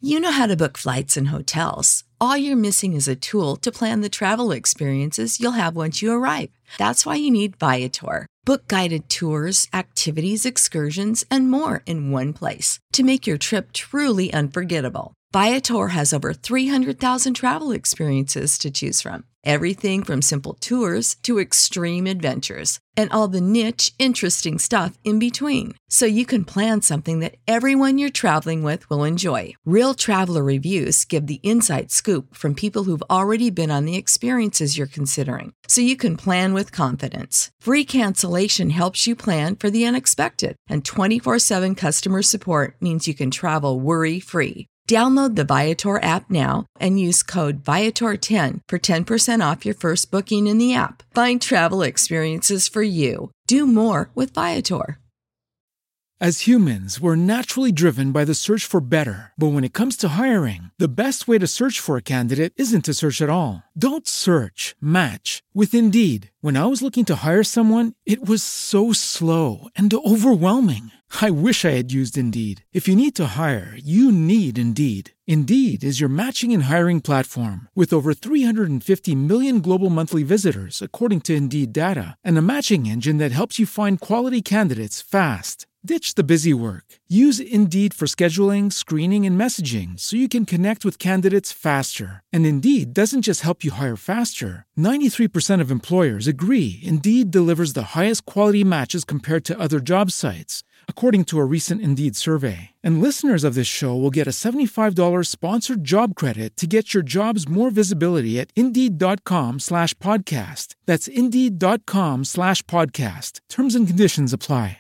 You know how to book flights and hotels. All you're missing is a tool to plan the travel experiences you'll have once you arrive. That's why you need Viator. Book guided tours, activities, excursions, and more in one place to make your trip truly unforgettable. Viator has over 300,000 travel experiences to choose from. Everything from simple tours to extreme adventures and all the niche, interesting stuff in between. So you can plan something that everyone you're traveling with will enjoy. Real traveler reviews give the inside scoop from people who've already been on the experiences you're considering. So you can plan with confidence. Free cancellation helps you plan for the unexpected. And 24/7 customer support means you can travel worry-free. Download the Viator app now and use code Viator10 for 10% off your first booking in the app. Find travel experiences for you. Do more with Viator. As humans, we're naturally driven by the search for better. But when it comes to hiring, the best way to search for a candidate isn't to search at all. Don't search, match with Indeed. When I was looking to hire someone, it was so slow and overwhelming. I wish I had used Indeed. If you need to hire, you need Indeed. Indeed is your matching and hiring platform with over 350 million global monthly visitors, according to Indeed data, and a matching engine that helps you find quality candidates fast. Ditch the busy work. Use Indeed for scheduling, screening, and messaging so you can connect with candidates faster. And Indeed doesn't just help you hire faster. 93% of employers agree Indeed delivers the highest quality matches compared to other job sites, according to a recent Indeed survey. And listeners of this show will get a $75 sponsored job credit to get your jobs more visibility at Indeed.com/podcast. That's Indeed.com/podcast. Terms and conditions apply.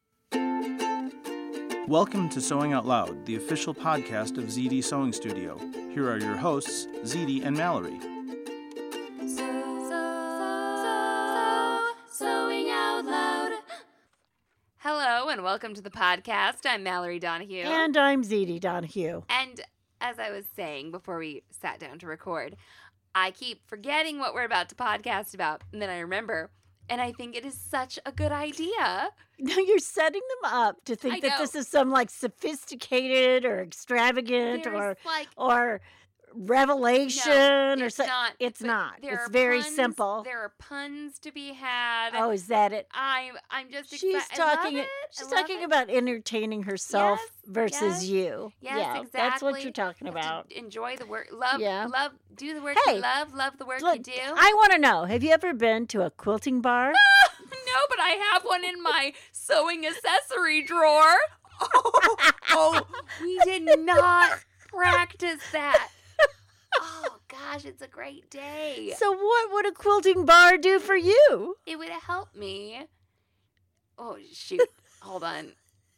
Welcome to Sewing Out Loud, the official podcast of ZD Sewing Studio. Here are your hosts, ZD and Mallory. Sewing Out Loud. Hello and welcome to the podcast. I'm Mallory Donahue. And I'm ZD Donahue. And as I was saying before we sat down to record, I keep forgetting what we're about to podcast about. And then I remember, and I think it is such a good idea. No, you're setting them up to think that this is some like sophisticated or extravagant or revelation or something. It's not. It's very simple. There are puns to be had. Oh, is that it? I'm just She's talking. She's talking about entertaining herself versus you. Yes, exactly. That's what you're talking about. Enjoy the work. Love. Do the work you love. Love the work you do. I want to know. Have you ever been to a quilting bar? No, but I have one in my sewing accessory drawer. Oh, we did not practice that. Oh, gosh, it's a great day. So what would a quilting bar do for you? It would help me. Oh, shoot. Hold on.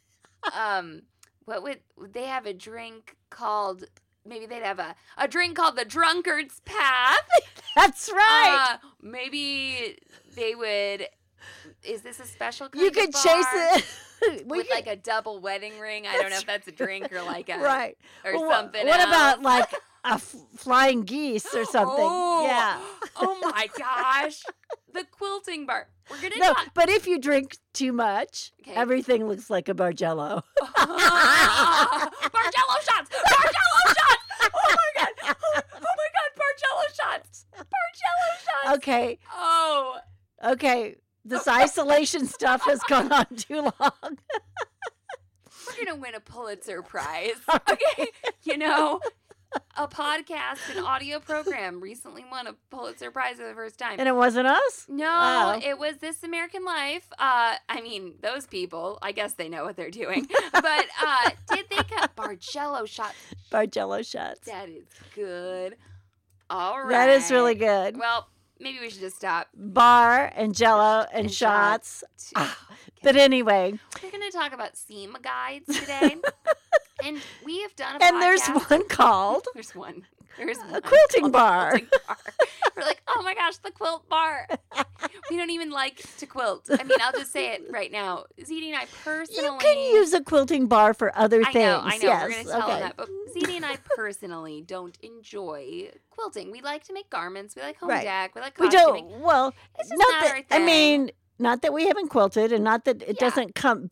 What would they have a drink called? Maybe they'd have a drink called the Drunkard's Path. That's right. Maybe they would. Is this a special kind you of could bar? Chase it with like a double wedding ring. I don't know if that's a drink or like a right or something. What else. about like a flying geese or something? Oh, yeah. Oh my gosh, the quilting bar. We're gonna talk. But if you drink too much, everything looks like a Bargello. Bargello shots. Bargello shots. Oh my god. Oh my god. Bargello shots. Bargello shots. Okay. Oh. Okay. This isolation stuff has gone on too long. We're going to win a Pulitzer Prize. Okay. You know, a podcast, an audio program recently won a Pulitzer Prize for the first time. And it wasn't us? No, It was This American Life. I mean, those people, I guess they know what they're doing. But did they cut Bargello shots? Bargello shots. That is good. All right. That is really good. Well, maybe we should just stop. Bar and Jello and shots. Okay. But anyway. We're going to talk about seam guides today. And we have done a and podcast. There's one called. There's one. There's a quilting bar. We're like, oh my gosh, the quilt bar. We don't even like to quilt. I mean, I'll just say it right now. ZD and I personally. You can use a quilting bar for other things. I know. Yes. We're going to tell them that. But ZD and I personally don't enjoy quilting. We like to make garments. We like home deck. We like costuming. We don't. Well, it's just not our thing. I mean, not that we haven't quilted and not that it doesn't come, but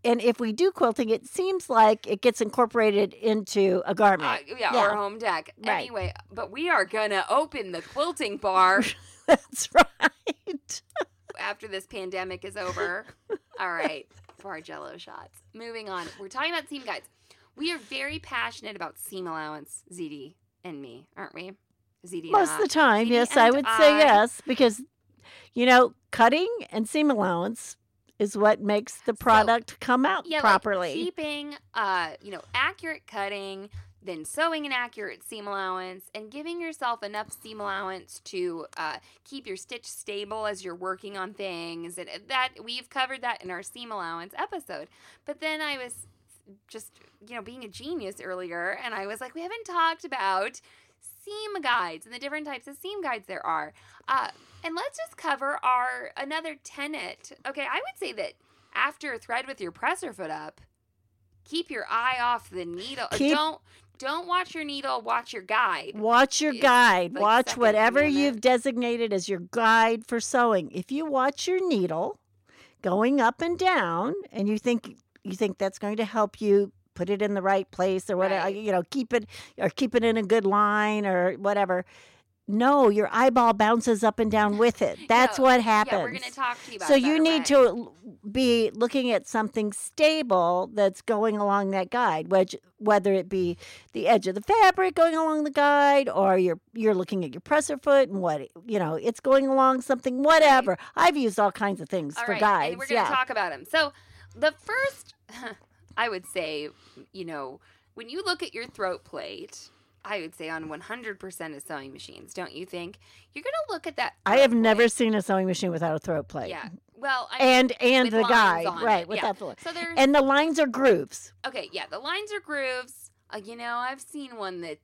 And if we do quilting, it seems like it gets incorporated into a garment. Or home deck. Right. Anyway, but we are going to open the quilting bar. That's right. After this pandemic is over. All right. For our Jell-O shots. Moving on. We're talking about seam guides. We are very passionate about seam allowance, ZD and me, aren't we? ZD Most of the time, yes, I would say yes. Because, cutting and seam allowance is what makes the product come out properly. Like keeping, accurate cutting, then sewing an accurate seam allowance, and giving yourself enough seam allowance to keep your stitch stable as you're working on things. And that we've covered that in our seam allowance episode. But then I was just, being a genius earlier, and I was like, we haven't talked about seam guides and the different types of seam guides there are. And let's just cover another tenet. Okay, I would say that after a thread with your presser foot up, keep your eye off the needle. Don't watch your needle, watch your guide. Watch your guide. Like watch whatever you've designated as your guide for sewing. If you watch your needle going up and down and you think that's going to help you put it in the right place or whatever, keep it in a good line or whatever. No, your eyeball bounces up and down with it. That's what happens. Yeah, we're going to talk to you about that. So you need to be looking at something stable that's going along that guide, whether it be the edge of the fabric going along the guide, or you're looking at your presser foot and it's going along something, whatever. Right. I've used all kinds of things for guides. And we're going to talk about them. So the first, I would say, when you look at your throat plate, I would say on 100% of sewing machines, don't you think? You're going to look at that. I have never seen a sewing machine without a throat plate. Yeah. Well, and the guide, right? With that. So and the lines are grooves. Okay, yeah, the lines are grooves. I've seen one that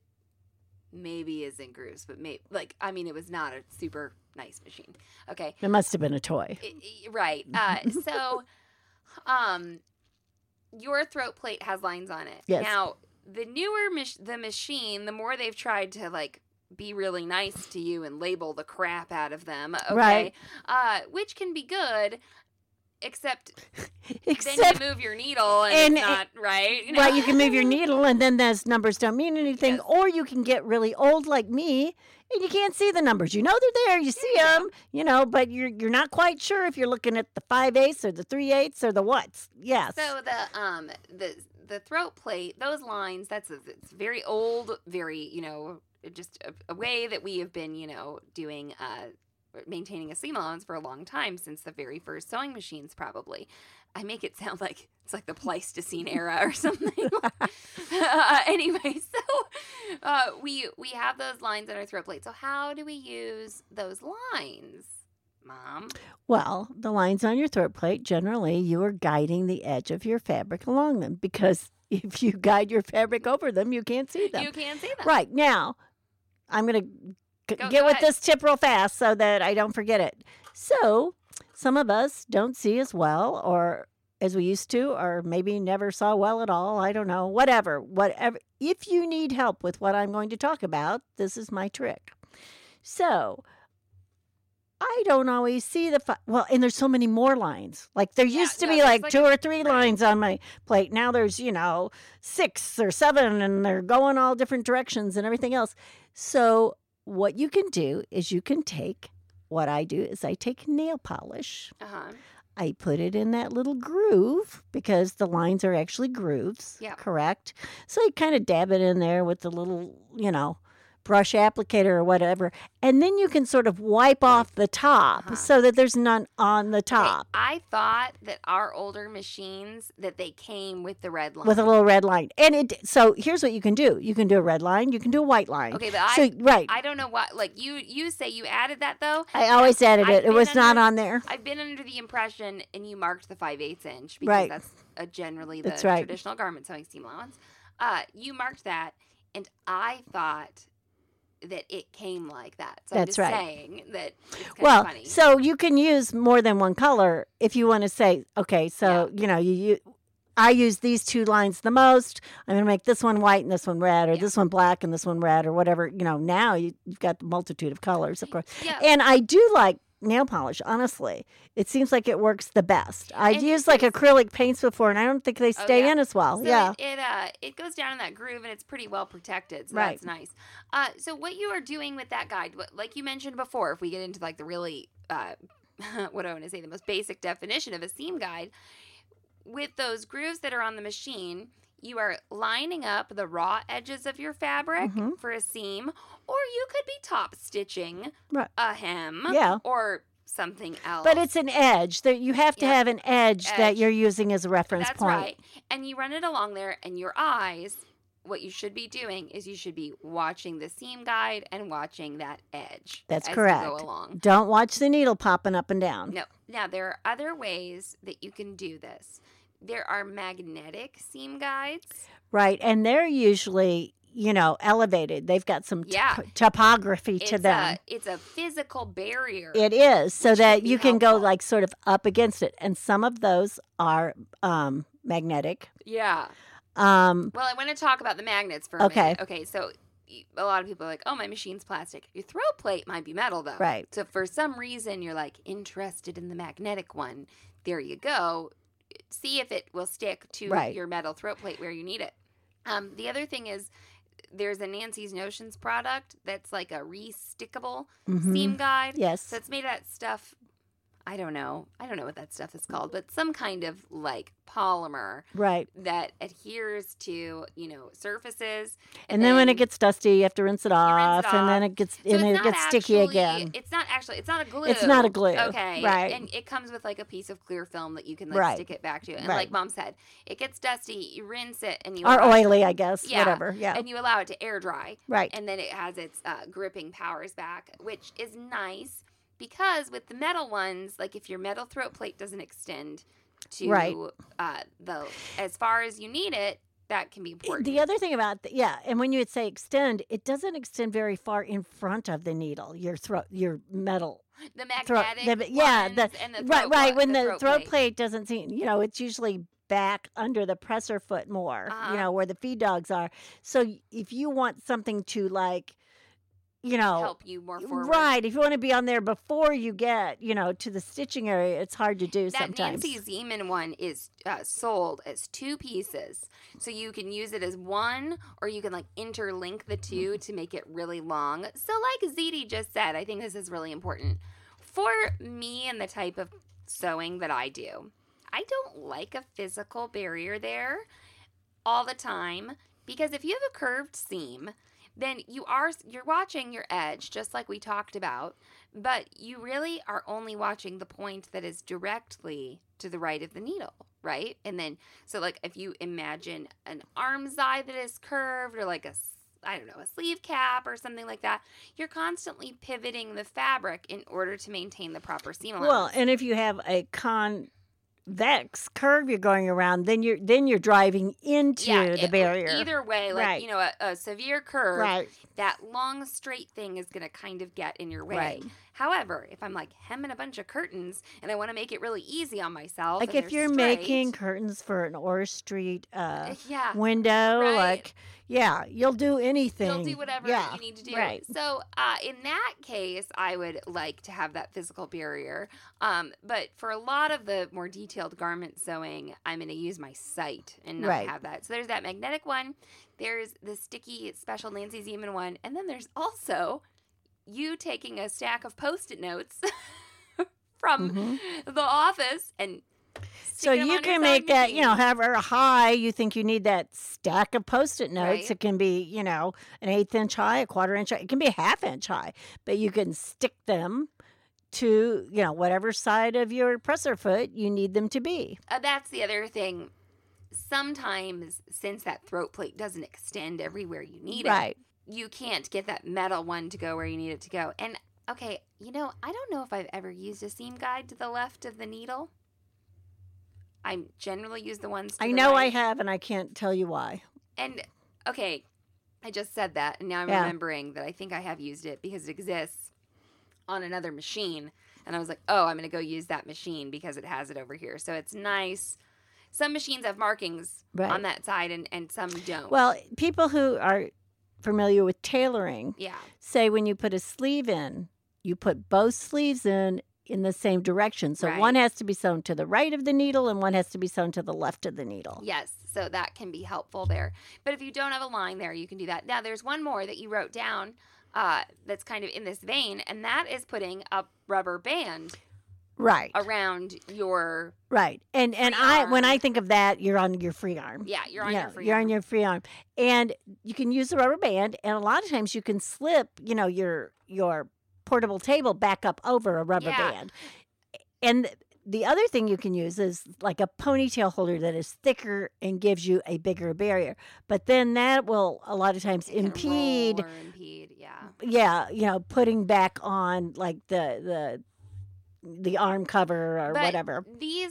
maybe isn't grooves, but it was not a super nice machine. Okay. It must have been a toy. Right. So, your throat plate has lines on it. Yes. Now, the newer the machine, the more they've tried to be really nice to you and label the crap out of them, okay? Right. Which can be good, except then you move your needle and it's not right. Right, you can move your needle and then those numbers don't mean anything. Yes. Or you can get really old like me and you can't see the numbers. You know they're there, you see them, but you're not quite sure if you're looking at the 5/8 or the 3/8 or the what's. Yes. So the throat plate, those lines, it's very old, very, just a way that we have been, doing, maintaining a seam allowance for a long time, since the very first sewing machines, probably. I make it sound like it's like the Pleistocene era or something. Anyway, so we have those lines on our throat plate. So how do we use those lines, Mom? Well, the lines on your throat plate, generally, you are guiding the edge of your fabric along them, because if you guide your fabric over them, you can't see them. You can't see them. Right. Now, I'm going to get with this tip real fast so that I don't forget it. So, some of us don't see as well or as we used to, or maybe never saw well at all. I don't know. Whatever. If you need help with what I'm going to talk about, this is my trick. So, I don't always see and there's so many more lines. Like there used to be like 2 or 3 lines on my plate. Now there's, 6 or 7 and they're going all different directions and everything else. So what you can do is what I do is I take nail polish. Uh-huh. I put it in that little groove because the lines are actually grooves. Yeah. Correct? So you kind of dab it in there with the little, brush applicator or whatever, and then you can sort of wipe off the top so that there's none on the top. Okay. I thought that our older machines, that they came with the red line. With a little red line. And so here's what you can do. You can do a red line. You can do a white line. Okay, but I don't know what, you say you added that though? I always added it. It was not on there. I've been under the impression, and you marked the 5/8 inch because that's generally the traditional garment sewing seam allowance. You marked that, and I thought that it came like that. So that's I'm just saying that it's kind of funny. So you can use more than one color if you want to say, okay, so, I use these 2 lines the most. I'm going to make this one white and this one red, or this one black and this one red, or whatever. Now you've got the multitude of colors, of course. Yeah. And I do like nail polish, honestly. It seems like it works the best. I've used like acrylic paints before, and I don't think they stay in as well. So it goes down in that groove, and it's pretty well protected, so that's nice. So what you are doing with that guide, like you mentioned before, if we get into like the really, what do I want to say, the most basic definition of a seam guide, with those grooves that are on the machine, you are lining up the raw edges of your fabric for a seam, or you could be top stitching a hem or something else. But it's an edge. You have to have an edge that you're using as a reference point. That's right. And you run it along there, and your eyes, what you should be doing is you should be watching the seam guide and watching that edge. That's correct. You go along. Don't watch the needle popping up and down. No. Now, there are other ways that you can do this. There are magnetic seam guides. Right, and they're usually, elevated. They've got some topography to them. It's a physical barrier. It is, so that you can go like sort of up against it. And some of those are magnetic. Yeah. Well, I want to talk about the magnets for a minute. Okay, so a lot of people are like, oh, my machine's plastic. Your throat plate might be metal, though. Right. So for some reason, you're like interested in the magnetic one. There you go. See if it will stick to your metal throat plate where you need it. The other thing is there's a Nancy's Notions product that's like a re-stickable seam guide. Yes. So it's made of that stuff. I don't know what that stuff is called, but some kind of like polymer that adheres to, surfaces. And then when it gets dusty, you have to rinse it off, and then it gets sticky again. It's not a glue. It's not a glue. Okay. Right. And it comes with like a piece of clear film that you can like stick it back to. And like Mom said, it gets dusty, you rinse it, and you oily, I guess. Yeah. Whatever. Yeah. And you allow it to air dry. Right. And then it has its gripping powers back, which is nice. Because with the metal ones, like if your metal throat plate doesn't extend to as far as you need it, that can be important. The other thing about and when you would say extend, it doesn't extend very far in front of the needle. Your metal. The magnetic ones and the throat right. When the throat plate doesn't seem, it's usually back under the presser foot more. Where the feed dogs are. So if you want something to like, help you more forward. Right. If you want to be on there before you get, to the stitching area, it's hard to do sometimes. That Nancy Zeman one is sold as 2 pieces. So you can use it as one, or you can like interlink the two to make it really long. So like ZD just said, I think this is really important. For me and the type of sewing that I do, I don't like a physical barrier there all the time, because if you have a curved seam, then you're watching your edge, just like we talked about, but you really are only watching the point that is directly to the right of the needle, right? And then, so like if you imagine an arm's eye that is curved, or like a sleeve cap or something like that, you're constantly pivoting the fabric in order to maintain the proper seam allowance. Well, and if you have a convex curve you're going around, then you're driving into the barrier. Either way, like a severe curve, that long straight thing is going to kind of get in your way. Right. However, if I'm like hemming a bunch of curtains and I want to make it really easy on myself, like if you're making curtains for an Orr Street window, you'll do anything. You'll do whatever you need to do. Right. So in that case, I would like to have that physical barrier. But for a lot of the more detailed garment sewing, I'm going to use my sight and not have that. So there's that magnetic one. There's the sticky special Nancy Zeman one. And then there's also you taking a stack of Post-it notes from the office and so you can make that, however high you think you need that stack of Post-it notes. Right. It can be, an 1/8 inch high, a 1/4 inch high. It can be a 1/2 inch high, but you can stick them to, whatever side of your presser foot you need them to be. That's the other thing. Sometimes, since that throat plate doesn't extend everywhere you need it, you can't get that metal one to go where you need it to go. And, okay, I don't know if I've ever used a seam guide to the left of the needle. I generally use the ones to the right. I have, and I can't tell you why. And, okay, I just said that, and now I'm remembering that I think I have used it because it exists on another machine. And I was like, oh, I'm going to go use that machine because it has it over here. So it's nice. Some machines have markings on that side, and some don't. Well, people who are familiar with tailoring say when you put a sleeve in, you put both sleeves in in the same direction. So one has to be sewn to the right of the needle and one has to be sewn to the left of the needle. Yes, so that can be helpful there. But if you don't have a line there, you can do that. Now, there's one more that you wrote down that's kind of in this vein, and that is putting a rubber band around your and when I think of that, you're on your free arm. Yeah, you're on your free arm. You're on your free arm. And you can use the rubber band, and a lot of times you can slip, your portable table back up over a rubber band. And the other thing you can use is like a ponytail holder that is thicker and gives you a bigger barrier. But then that will a lot of times impede. Yeah, putting back on like the arm cover or whatever.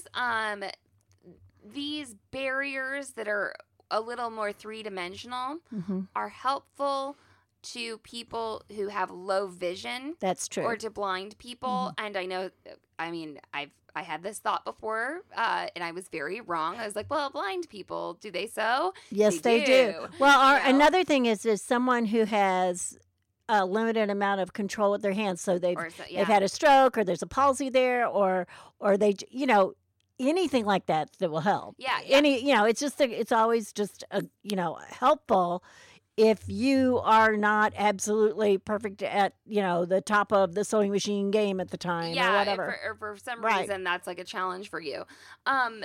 These barriers that are a little more three-dimensional are helpful to people who have low vision. That's true. Or to blind people. And I had this thought before, and I was very wrong. I was like, well, blind people, do they sew? Yes, they do. Well, another thing is someone who has a limited amount of control with their hands. So they've had a stroke, or there's a palsy there, or they, anything like that will help. Yeah. It's always just, helpful if you are not absolutely perfect at, the top of the sewing machine game at the time or whatever. Or for some reason that's like a challenge for you. I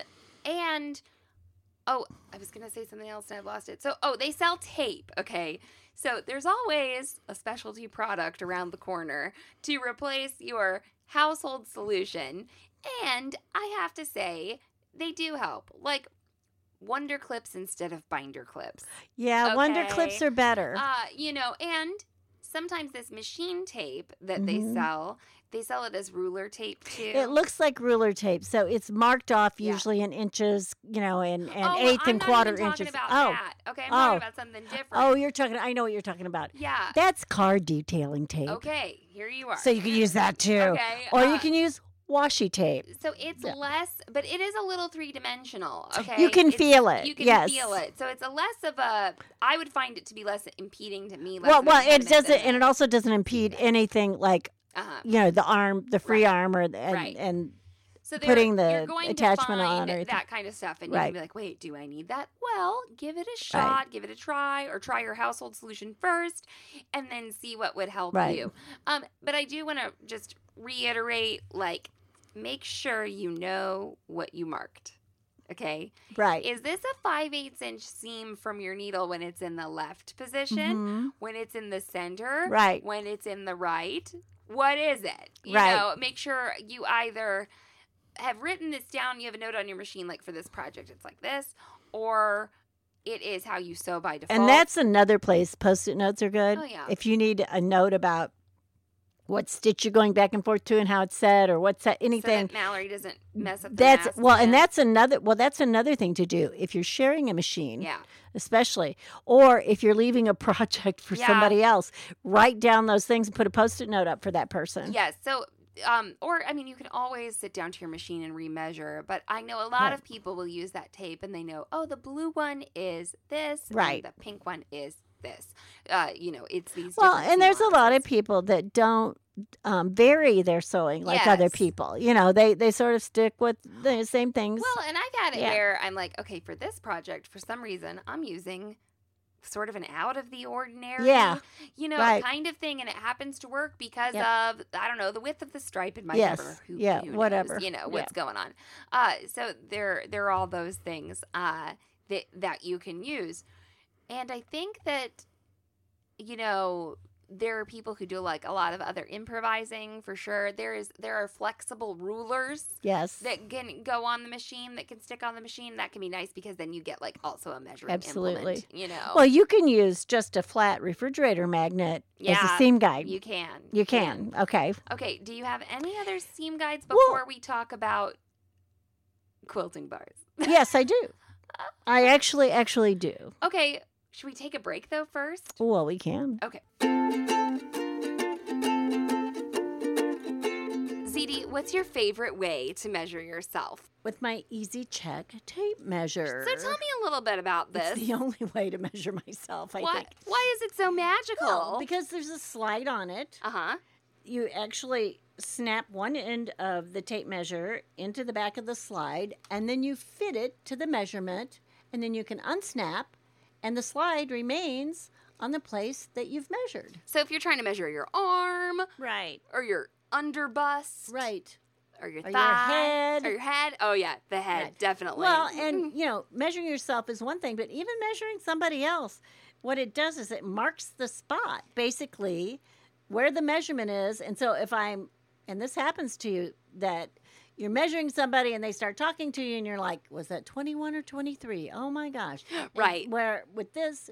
was going to say something else and I've lost it. So, they sell tape, okay? So there's always a specialty product around the corner to replace your household solution. And I have to say, they do help. Like Wonder Clips instead of binder clips. Yeah, okay. Wonder Clips are better. And sometimes this machine tape that they sell it as ruler tape too. It looks like ruler tape, so it's marked off usually in inches, in eighth and quarter inches. About that. Okay, I'm talking about something different. I know what you're talking about. Yeah. That's car detailing tape. Okay, here you are. So you can use that too. Okay. Or you can use washi tape. So it's less, but it is a little three-dimensional, okay? You can feel it. You can feel it. So it's I would find it to be less impeding to me. It doesn't, and it also doesn't impede anything like, the arm, the free arm, and so putting the attachment on or that kind of stuff. And you can be like, wait, do I need that? Well, give it a shot, give it a try, or try your household solution first, and then see what would help you. But I do want to just reiterate, make sure you know what you marked. Okay? Right. Is this a 5/8 inch seam from your needle when it's in the left position? When it's in the center? Right. When it's in the right? What is it? Make sure you either have written this down, you have a note on your machine, like for this project, it's like this, or it is how you sew by default. And that's another place Post-it notes are good. Oh, yeah. If you need a note about what stitch you're going back and forth to and how it's set or what's that, anything. So that Mallory doesn't mess up the mask. And that's another thing to do. If you're sharing a machine, especially, or if you're leaving a project for somebody else, write down those things and put a Post-it note up for that person. Yes. So, you can always sit down to your machine and remeasure, but I know a lot of people will use that tape and they know, the blue one is this, and the pink one is this. It's these. Well, and there's a lot of people that don't vary their sewing like other people. They sort of stick with the same things. Well, and I've had it where I'm like, okay, for this project, for some reason, I'm using sort of an out of the ordinary, kind of thing, and it happens to work because of, I don't know, the width of the stripe in my cover. Who whatever. Knows, what's going on. So there are all those things that you can use. And I think that, there are people who do like a lot of other improvising for sure. There are flexible rulers. Yes. That can go on the machine, that can stick on the machine. That can be nice because then you get like also a measuring implement. Well, you can use just a flat refrigerator magnet as a seam guide. You can. You can. Okay. Okay. Do you have any other seam guides before we talk about quilting bars? Yes, I do. I actually do. Okay. Should we take a break, though, first? Well, we can. Okay. ZD, what's your favorite way to measure yourself? With my Easy Check tape measure. So tell me a little bit about this. It's the only way to measure myself, I think. Why is it so magical? Well, because there's a slide on it. Uh-huh. you actually snap one end of the tape measure into the back of the slide, and then you fit it to the measurement, and then you can unsnap, and the slide remains on the place that you've measured. So if you're trying to measure your arm, right, or your underbust, right, or your or thigh, or your head. Oh yeah, the head, right. Definitely. Well, and measuring yourself is one thing, but even measuring somebody else, what it does is it marks the spot, basically, where the measurement is. And so and this happens to you, that you're measuring somebody and they start talking to you and you're like, was that 21 or 23? Oh my gosh. Right. And where with this,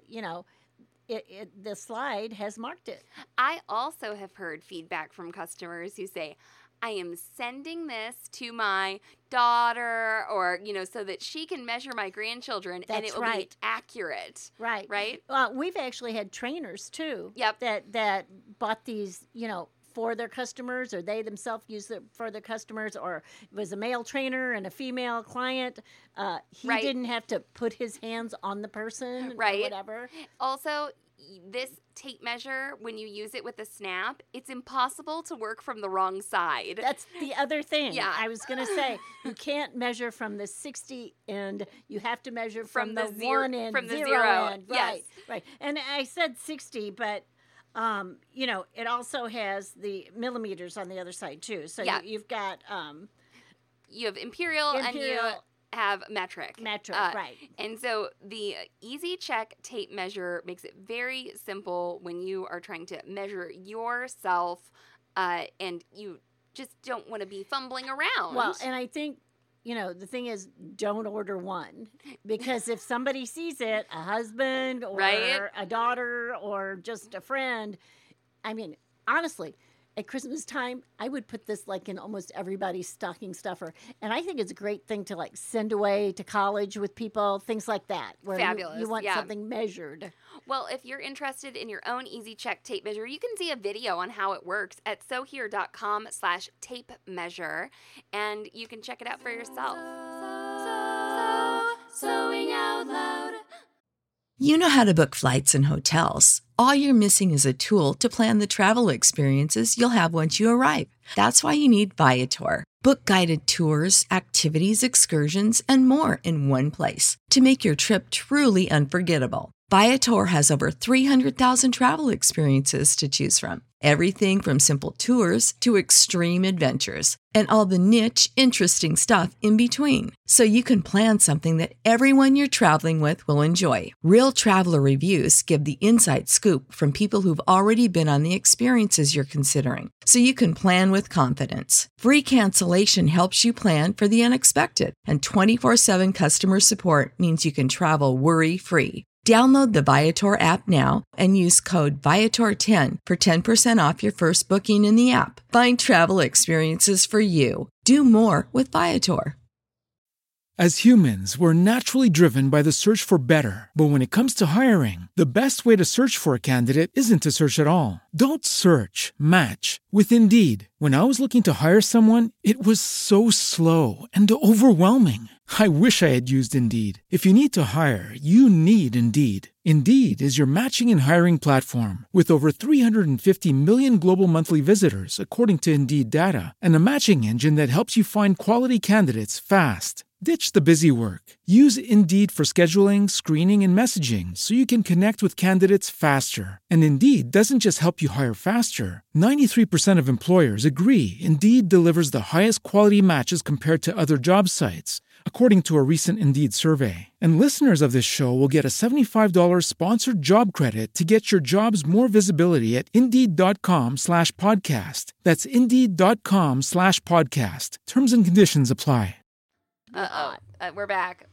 the slide has marked it. I also have heard feedback from customers who say, I am sending this to my daughter, or, so that she can measure my grandchildren. That's and it will right. be accurate. Right. Right? We've actually had trainers too. Yep. That bought these, for their customers, or they themselves use it for their customers, or it was a male trainer and a female client. He right. didn't have to put his hands on the person right. or whatever. Also, this tape measure, when you use it with a snap, it's impossible to work from the wrong side. That's the other thing. Yeah. I was going to say, you can't measure from the 60 end. You have to measure from the zero, 1 end, from the zero end. Yes. Right. And I said 60, but it also has the millimeters on the other side too. So yeah. you've got you have imperial and you have metric. Right. And so the Easy Check tape measure makes it very simple when you are trying to measure yourself, and you just don't want to be fumbling around. Well, and I think, the thing is, don't order one, because if somebody sees it, a husband or right? a daughter or just a friend, I mean, honestly, at Christmas time, I would put this like in almost everybody's stocking stuffer. And I think it's a great thing to like send away to college with people, things like that, where fabulous. You want something measured. Well, if you're interested in your own Easy Check tape measure, you can see a video on how it works at sewhere.com/tape measure, and you can check it out for yourself. Sewing out loud. You know how to book flights and hotels. All you're missing is a tool to plan the travel experiences you'll have once you arrive. That's why you need Viator. Book guided tours, activities, excursions, and more in one place to make your trip truly unforgettable. Viator has over 300,000 travel experiences to choose from. Everything from simple tours to extreme adventures, and all the niche, interesting stuff in between. So you can plan something that everyone you're traveling with will enjoy. Real traveler reviews give the inside scoop from people who've already been on the experiences you're considering. So you can plan with confidence. Free cancellation helps you plan for the unexpected. And 24/7 customer support means you can travel worry-free. Download the Viator app now and use code Viator10 for 10% off your first booking in the app. Find travel experiences for you. Do more with Viator. As humans, we're naturally driven by the search for better. But when it comes to hiring, the best way to search for a candidate isn't to search at all. Don't search, match with Indeed. When I was looking to hire someone, it was so slow and overwhelming. I wish I had used Indeed. If you need to hire, you need Indeed. Indeed is your matching and hiring platform with over 350 million global monthly visitors, according to Indeed data, and a matching engine that helps you find quality candidates fast. Ditch the busy work. Use Indeed for scheduling, screening, and messaging so you can connect with candidates faster. And Indeed doesn't just help you hire faster. 93% of employers agree Indeed delivers the highest quality matches compared to other job sites, according to a recent Indeed survey. And listeners of this show will get a $75 sponsored job credit to get your jobs more visibility at Indeed.com/podcast. That's Indeed.com/podcast. Terms and conditions apply. We're back.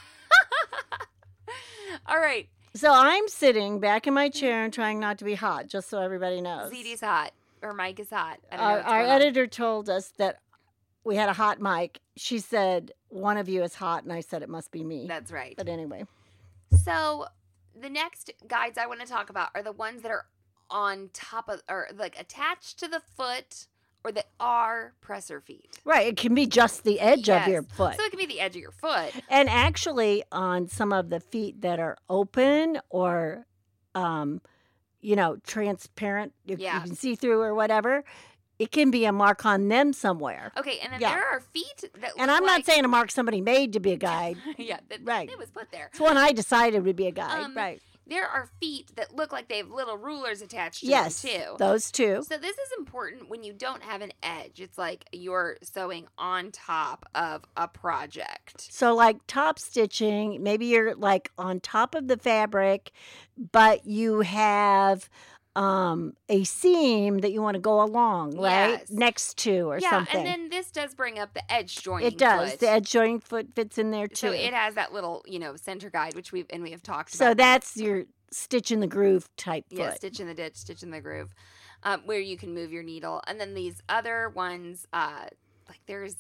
All right. So I'm sitting back in my chair and trying not to be hot, just so everybody knows. ZD's hot, or Mike is hot. I don't know our editor told us that we had a hot mic. She said, one of you is hot, and I said it must be me. That's right. But anyway. So the next guides I want to talk about are the ones that are on top of, or like attached to the foot, or that are presser feet. Right. It can be just the edge of your foot. So it can be the edge of your foot. And actually, on some of the feet that are open or, transparent, you can see through or whatever, it can be a mark on them somewhere. Okay, and then there are feet that and I'm not saying a mark somebody made to be a guide. Right. It was put there. It's one I decided would be a guide, right. There are feet that look like they have little rulers attached to them, too. Yes, those two. So this is important when you don't have an edge. It's like you're sewing on top of a project. So like top stitching, maybe you're like on top of the fabric, but you have a seam that you want to go along, right? Yes. Next to or something. Yeah, and then this does bring up the edge joining It does. foot. The edge joining foot fits in there too. So it has that little, center guide, which we have talked about. So that's your stitch in the groove type foot. Yeah, stitch in the ditch, stitch in the groove, where you can move your needle. And then these other ones, like there's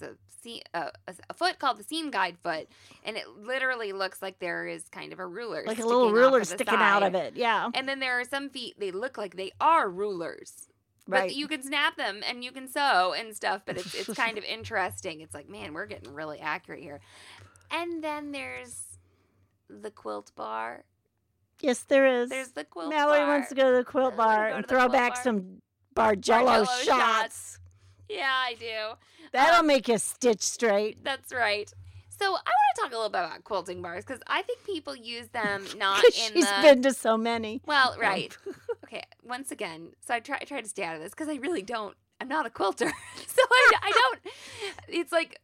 a foot called the seam guide foot, and it literally looks like there is kind of a ruler, like a little ruler sticking out of it. Yeah. And then there are some feet, they look like they are rulers. Right. But you can snap them and you can sew and stuff, but it's kind of interesting. It's like, man, we're getting really accurate here. And then there's the quilt bar. Yes, there is. There's the quilt Mallory bar. wants to go to the quilt bar and throw back some Bargello shots. Yeah, I do. That'll make you stitch straight. That's right. So I want to talk a little bit about quilting bars because I think people use them not in She's been to so many. Well, right. Okay, once again, so I try to stay out of this because I really don't. I'm not a quilter, so I don't. It's like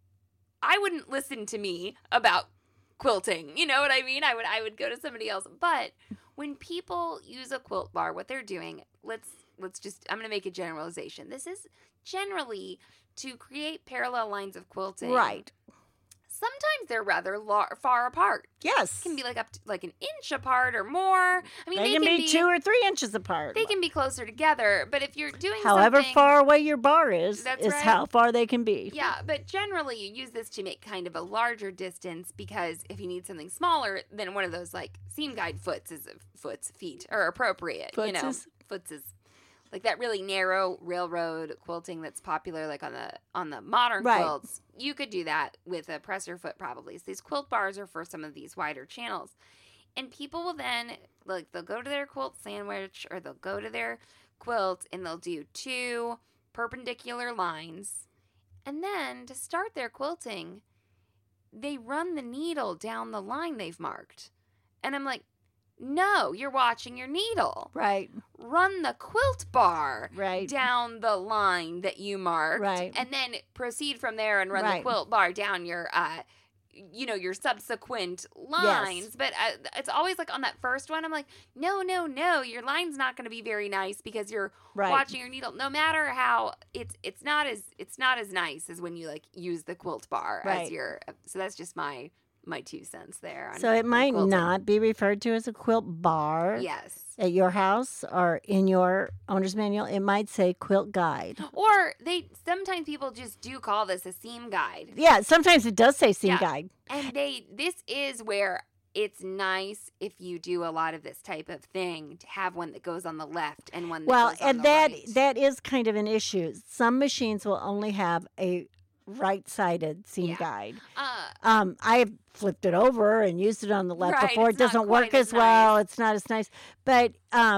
I wouldn't listen to me about quilting. You know what I mean? I would go to somebody else. But when people use a quilt bar, what they're doing, let's just. I'm going to make a generalization. This is generally to create parallel lines of quilting. Right. Sometimes they're rather far apart. Yes. It can be like up to like an inch apart or more. I mean, they can be 2 or 3 inches apart. They can be closer together, but if you're doing however far away your bar is right. how far they can be. Yeah, but generally you use this to make kind of a larger distance because if you need something smaller, then one of those like seam guide feet are appropriate. Footses? Footses. Like that really narrow railroad quilting that's popular like on the modern quilts. You could do that with a presser foot probably. So these quilt bars are for some of these wider channels. And people will then, like, they'll go to their quilt sandwich or they'll go to their quilt and they'll do 2 perpendicular lines. And then to start their quilting, they run the needle down the line they've marked. And I'm like, no, you're watching your needle. Right. Run the quilt bar right. down the line that you marked. Right. And then proceed from there and run the quilt bar down your, your subsequent lines. Yes. But it's always like on that first one, I'm like, no, your line's not going to be very nice because you're watching your needle. No matter how it's not as nice as when you like use the quilt bar as your. So that's just my 2 cents there. So it might not be referred to as a quilt bar. Yes. At your house or in your owner's manual, it might say quilt guide. Or sometimes people just do call this a seam guide. Yeah, sometimes it does say seam guide. And this is where it's nice if you do a lot of this type of thing to have one that goes on the left and one that goes on the right. That is kind of an issue. Some machines will only have a right-sided seam guide. I've flipped it over and used it on the left before. It doesn't work as well. It's not as nice. But,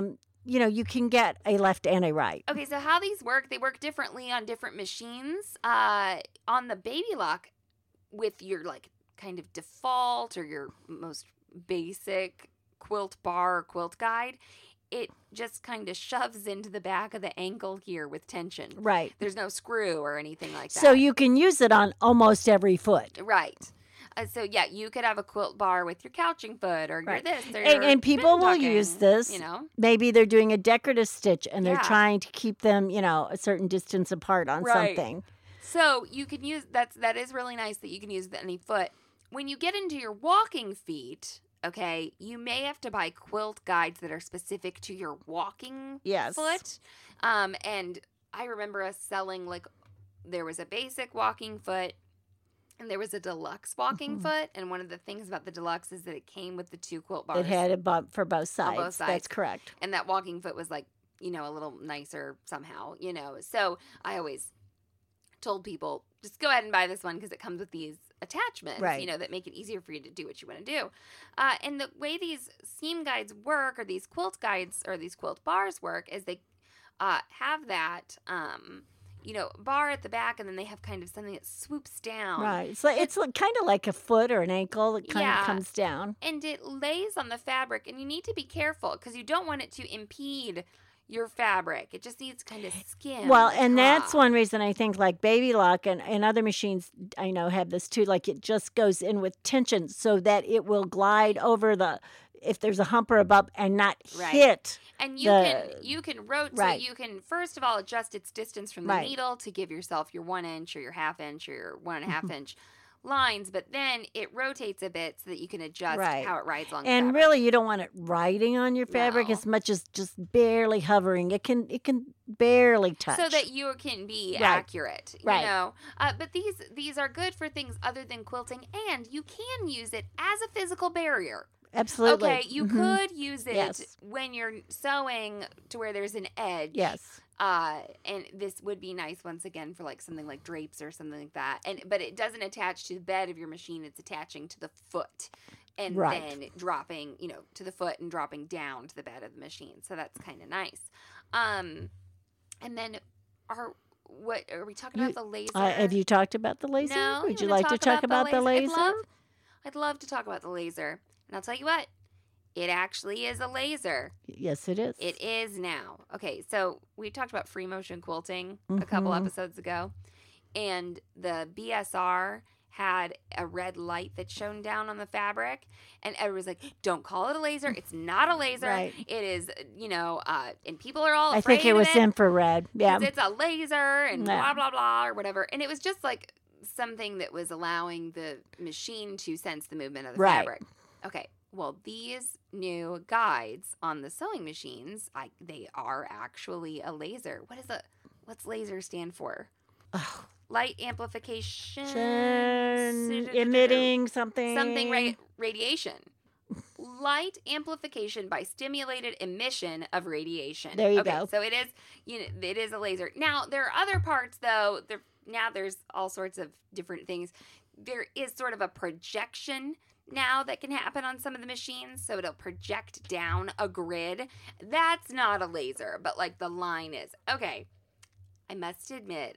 you can get a left and a right. Okay, so how these work, they work differently on different machines. On the Baby Lock, with your, like, kind of default or your most basic quilt bar or quilt guide, it just kind of shoves into the back of the ankle here with tension. Right. There's no screw or anything like that. So you can use it on almost every foot. Right. So, you could have a quilt bar with your couching foot or your this. Or and people will use this. Maybe they're doing a decorative stitch and they're trying to keep them, a certain distance apart on something. So you can use, that is really nice that you can use any foot. When you get into your walking feet... Okay, you may have to buy quilt guides that are specific to your walking foot. And I remember us selling, like, there was a basic walking foot and there was a deluxe walking foot. And one of the things about the deluxe is that it came with the 2 quilt bars. It had a bump for both sides. On both sides. That's correct. And that walking foot was, like, a little nicer somehow, So I always told people, just go ahead and buy this one because it comes with these attachments, that make it easier for you to do what you want to do. And the way these seam guides work, or these quilt guides, or these quilt bars work, is they have that, bar at the back, and then they have kind of something that swoops down. Right. It's kind of like a foot or an ankle that kind of comes down. And it lays on the fabric, and you need to be careful because you don't want it to impede your fabric. It just needs kind of skim. Well, and that's one reason I think like Baby Lock and other machines I know have this too. Like it just goes in with tension so that it will glide over if there's a hump or a bump and not hit. And you can rotate. So you can first of all adjust its distance from the needle to give yourself your 1 inch or your 1/2 inch or your 1.5 inch lines, but then it rotates a bit so that you can adjust how it rides along the fabric. And really, you don't want it riding on your fabric as much as just barely hovering. It can barely touch. So that you can be accurate, you know. But these are good for things other than quilting, and you can use it as a physical barrier. Absolutely. Okay, you could use it when you're sewing to where there's an edge. Yes. And this would be nice once again for like something like drapes or something like that. But it doesn't attach to the bed of your machine. It's attaching to the foot and then dropping, to the foot and dropping down to the bed of the machine. So that's kind of nice. And then are we talking about the laser? Have you talked about the laser? No. Would you like to talk about the laser? I'd love to talk about the laser. And I'll tell you what, it actually is a laser. Yes, it is. It is now. Okay, so we talked about free motion quilting a couple episodes ago, and the BSR had a red light that shone down on the fabric, and everyone's like, don't call it a laser. It's not a laser. Right. It is, and people are all afraid I think it was infrared. Yeah. It's a laser and blah, blah, blah, or whatever. And it was just like something that was allowing the machine to sense the movement of the fabric. Okay, well, these new guides on the sewing machines, they are actually a laser. What's laser stand for? Oh. Light amplification. Emitting something. Something radiation. Light amplification by stimulated emission of radiation. There you go. So it is a laser. Now, there are other parts, though. Now there's all sorts of different things. There is sort of a projection now that can happen on some of the machines, so it'll project down a grid. That's not a laser, but like the line is. Okay, I must admit,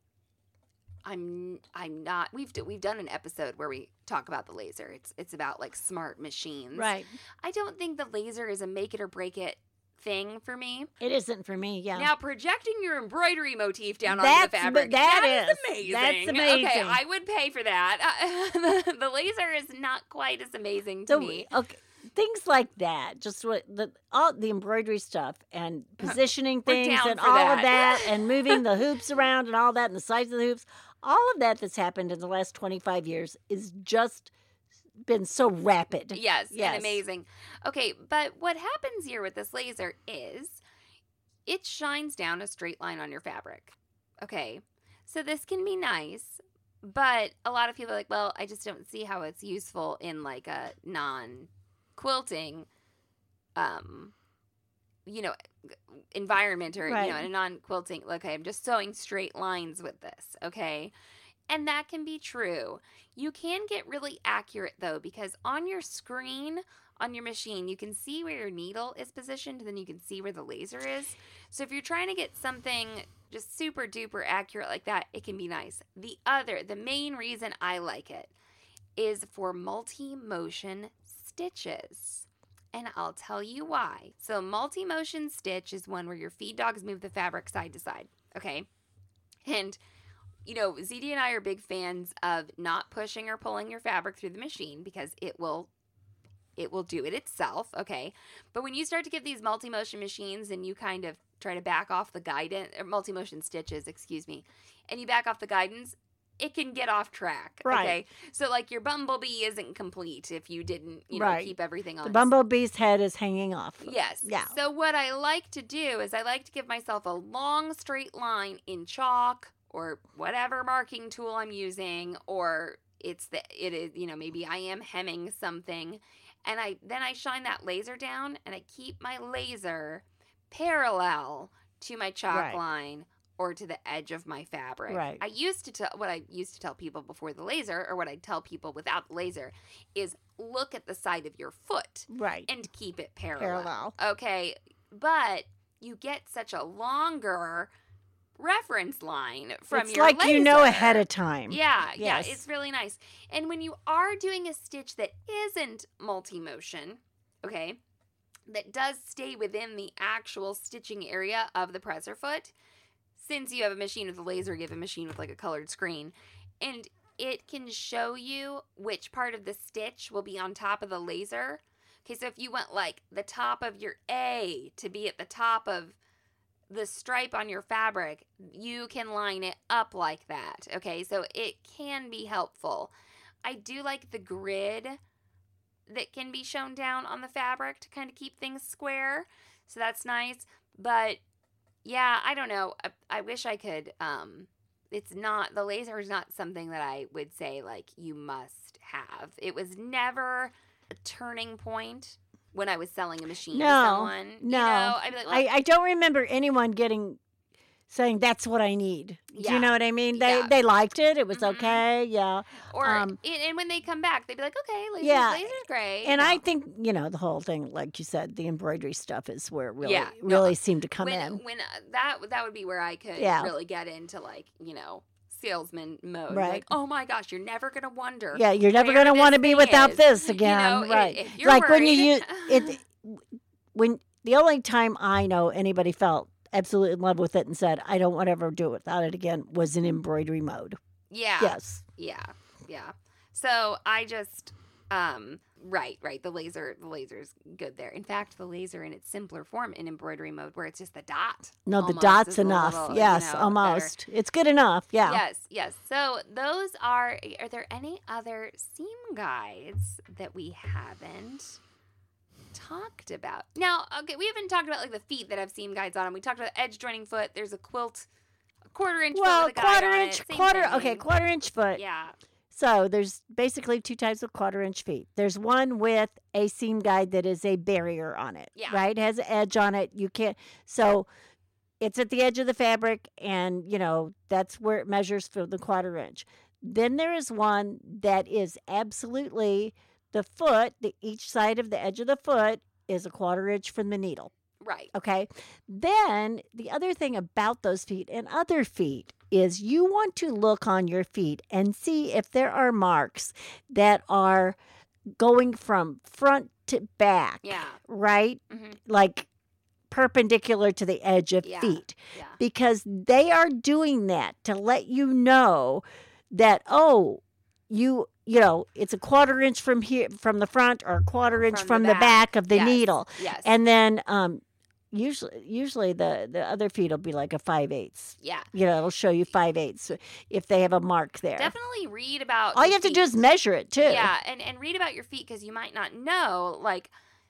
I'm not. We've done an episode where we talk about the laser. It's about like smart machines. Right. I don't think the laser is a make it or break it thing for me. It isn't for me, yeah. Now, projecting your embroidery motif down onto the fabric, that is amazing. That's amazing. Okay, I would pay for that. The laser is not quite as amazing to me. Okay, things like that, just all the embroidery stuff and positioning things and all of that and moving the hoops around and all that and the size of the hoops, all of that that's happened in the last 25 years is just been so rapid. Yes, and amazing. Okay, but what happens here with this laser is it shines down a straight line on your fabric. Okay, so this can be nice, but a lot of people are like, well, I just don't see how it's useful in like a non-quilting, environment or, in a non-quilting, okay, I'm just sewing straight lines with this, okay? And that can be true. You can get really accurate, though, because on your screen, on your machine, you can see where your needle is positioned, and then you can see where the laser is. So if you're trying to get something just super duper accurate like that, it can be nice. The main reason I like it is for multi-motion stitches. And I'll tell you why. So multi-motion stitch is one where your feed dogs move the fabric side to side, okay? And ZD and I are big fans of not pushing or pulling your fabric through the machine because it will do it itself, okay? But when you start to get these multi-motion machines and you kind of try to back off the guidance, or multi-motion stitches, excuse me, and you back off the guidance, it can get off track, okay? So, like, your bumblebee isn't complete if you didn't, keep everything on. The bumblebee's head is hanging off. Yes. Yeah. So what I like to do is I like to give myself a long straight line in chalk or whatever marking tool I'm using, or it is, maybe I am hemming something, and then I shine that laser down, and I keep my laser parallel to my chalk line or to the edge of my fabric. Right. What I used to tell people before the laser, or what I tell people without the laser, is look at the side of your foot, right, and keep it parallel. Okay, but you get such a longer reference line from it's your like laser. You know ahead of time. Yeah, yes. Yeah, it's really nice. And when you are doing a stitch that isn't multi-motion, okay, that does stay within the actual stitching area of the presser foot, since you have a machine with a laser, you have a machine with like a colored screen, and it can show you which part of the stitch will be on top of the laser. Okay, so if you want like the top of your A to be at the top of the stripe on your fabric, you can line it up like that. Okay, so it can be helpful. I do like the grid that can be shown down on the fabric to kind of keep things square. So that's nice. But yeah, I don't know. I wish I could. It's not, the laser is not something that I would say like you must have. It was never a turning point when I was selling a machine to someone. No. You know, I'd be like, well, I don't remember anyone saying that's what I need. Yeah. Do you know what I mean? Yeah. They liked it. It was okay. Yeah. Or and when they come back, they'd be like, okay, laser's great. And I think, the whole thing, like you said, the embroidery stuff is where it really seemed to come in. When that would be where I could really get into like, salesman mode. Right. Like, oh my gosh, you're never going to wonder. Yeah, you're never going to want to be without this again. Right. If you're like worried. when you use it, when the only time I know anybody felt absolutely in love with it and said, I don't want to ever do it without it again, was in embroidery mode. Yeah. Yes. Yeah. So I just, right. The laser's good there. In fact, the laser in its simpler form in embroidery mode, where it's just the dot. No, the dot's enough. Yes, almost. Better. It's good enough. Yeah. Yes. So those are there any other seam guides that we haven't talked about? Now, okay, we haven't talked about like the feet that have seam guides on them. We talked about edge joining foot. There's a quilt, a quarter-inch foot with a guide on it. Quarter-inch foot. Yeah. So there's basically two types of quarter-inch feet. There's one with a seam guide that is a barrier on it, right? It has an edge on it. You can't, so it's at the edge of the fabric, and, that's where it measures for the quarter-inch. Then there is one that is absolutely the foot, each side of the edge of the foot is a quarter-inch from the needle. Right. Okay. Then the other thing about those feet and other feet is you want to look on your feet and see if there are marks that are going from front to back. Yeah. Right? Mm-hmm. Like perpendicular to the edge of feet. Yeah. Because they are doing that to let you know that, it's a quarter-inch from here, from the front, or a quarter-inch from the back of the needle. Yes. And then usually the other feet will be like a 5/8. Yeah. It'll show you 5/8 if they have a mark there. Definitely read about all you have to do is measure it too. Yeah, and read about your feet, because you might not know like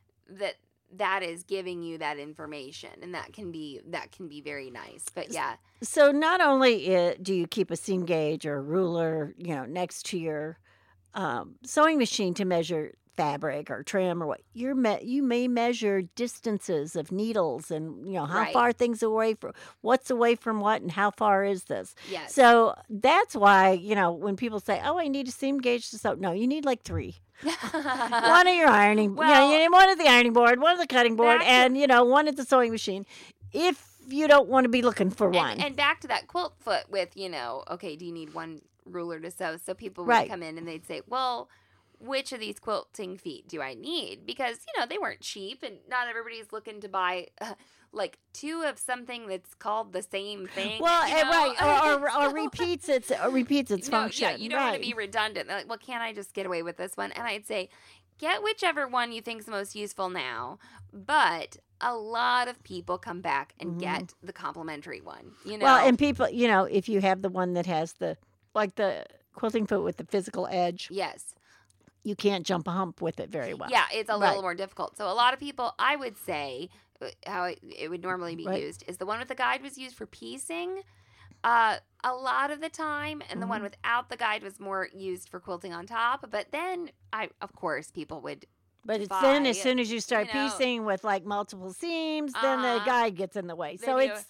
that is giving you that information, and that can be very nice. But yeah. So not only do you keep a seam gauge or a ruler, next to your sewing machine to measure fabric or trim or what, you may measure distances of needles and how far things away from what's away from what and how far is this. Yes. So that's why when people say, oh, I need a seam gauge to sew, no, you need like 3. One at your ironing, you need one at the ironing board, one at the cutting board, and one at the sewing machine. If you don't want to be looking for one. And back to that quilt foot with okay, do you need one ruler to sew? So people would come in and they'd say, well, which of these quilting feet do I need? Because, they weren't cheap, and not everybody's looking to buy like 2 of something that's called the same thing. Well, right, or repeats its function. Yeah, you don't want to be redundant. They're like, well, can't I just get away with this one? And I'd say, get whichever one you think's most useful now, but a lot of people come back and get the complimentary one. Well, and people, if you have the one that has the quilting foot with the physical edge. Yes. You can't jump a hump with it very well. Yeah, it's a little more difficult. So a lot of people, I would say, how it would normally be used is the one with the guide was used for piecing a lot of the time, and the one without the guide was more used for quilting on top. But then, of course, people would But then as soon as you start piecing with like multiple seams, then the guide gets in the way. So it's,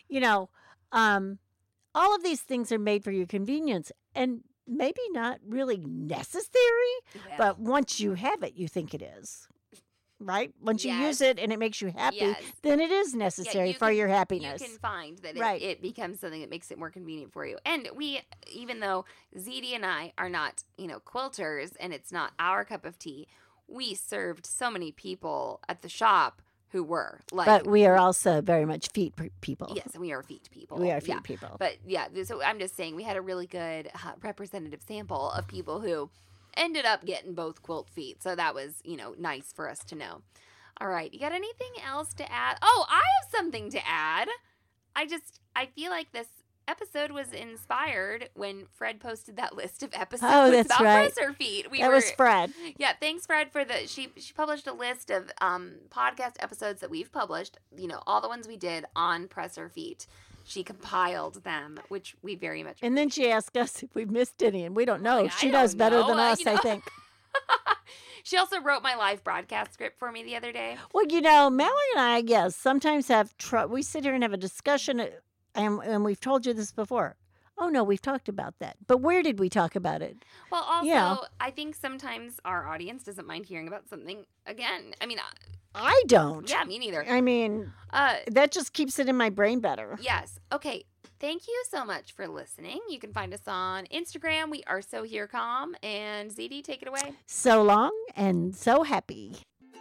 all of these things are made for your convenience, and maybe not really necessary, but once you have it, you think it is. right? Once you use it and it makes you happy, then it is necessary for your happiness. You can find that it becomes something that makes it more convenient for you. And we, even though ZD and I are not, quilters and it's not our cup of tea, we served so many people at the shop who were. But we are also very much feet people. Yes, and we are feet people. We are feet people. But so I'm just saying we had a really good representative sample of people who ended up getting both quilt feet. So that was, nice for us to know. All right. You got anything else to add? Oh, I have something to add. I feel like this episode was inspired when Fred posted that list of episodes about presser feet. That was Fred. Yeah, thanks Fred for she published a list of podcast episodes that we've published, all the ones we did on presser feet. She compiled them, which we very much appreciate. And then she asked us if we missed any, and we don't know. She does better than us, I think. She also wrote my live broadcast script for me the other day. Well, Mallory and I sometimes have we sit here and have a discussion. And we've told you this before. Oh, no, we've talked about that. But where did we talk about it? Well, also, I think sometimes our audience doesn't mind hearing about something again. I mean, I don't. Yeah, me neither. I mean, that just keeps it in my brain better. Yes. Okay. Thank you so much for listening. You can find us on Instagram. We are SoHereCom. And ZD, take it away. So long and so happy.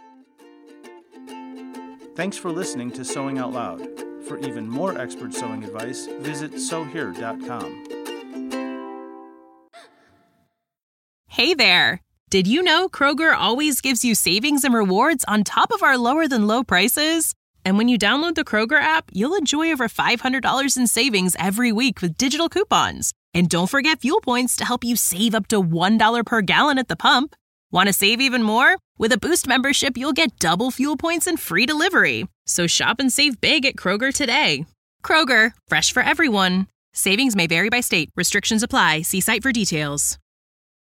Thanks for listening to Sewing Out Loud. For even more expert sewing advice, visit sewhere.com. Hey there! Did you know Kroger always gives you savings and rewards on top of our lower-than-low prices? And when you download the Kroger app, you'll enjoy over $500 in savings every week with digital coupons. And don't forget fuel points to help you save up to $1 per gallon at the pump. Want to save even more? With a Boost membership, you'll get double fuel points and free delivery. So shop and save big at Kroger today. Kroger, fresh for everyone. Savings may vary by state. Restrictions apply. See site for details.